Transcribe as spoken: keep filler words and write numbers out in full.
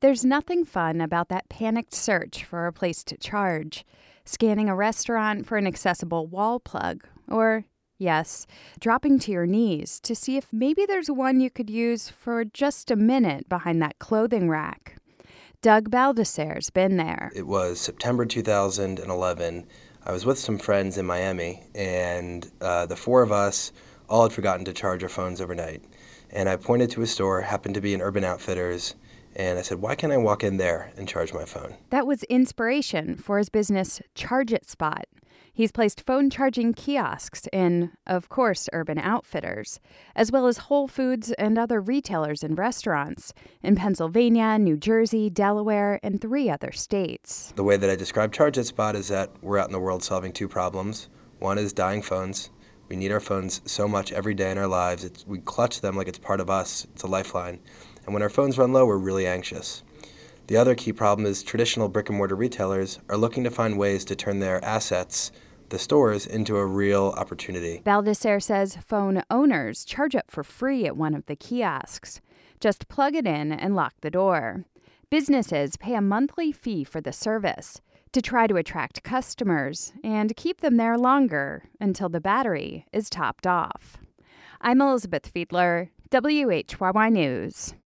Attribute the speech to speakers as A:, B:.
A: There's nothing fun about that panicked search for a place to charge, scanning a restaurant for an accessible wall plug, or, yes, dropping to your knees to see if maybe there's one you could use for just a minute behind that clothing rack. Doug Baldesser's been there.
B: It was September two thousand eleven. I was with some friends in Miami, and uh, the four of us all had forgotten to charge our phones overnight. And I pointed to a store, happened to be an Urban Outfitters, and I said, why can't I walk in there and charge my phone?
A: That was inspiration for his business, Charge It Spot. He's placed phone charging kiosks in, of course, Urban Outfitters, as well as Whole Foods and other retailers and restaurants in Pennsylvania, New Jersey, Delaware, and three other states.
B: The way that I describe Charge It Spot is that we're out in the world solving two problems. One is dying phones. We need our phones so much every day in our lives. It's, we clutch them like it's part of us. It's a lifeline. And when our phones run low, we're really anxious. The other key problem is traditional brick-and-mortar retailers are looking to find ways to turn their assets, the stores, into a real opportunity.
A: Baldesser says phone owners charge up for free at one of the kiosks. Just plug it in and lock the door. Businesses pay a monthly fee for the service to try to attract customers and keep them there longer until the battery is topped off. I'm Elizabeth Fiedler, W H Y Y News.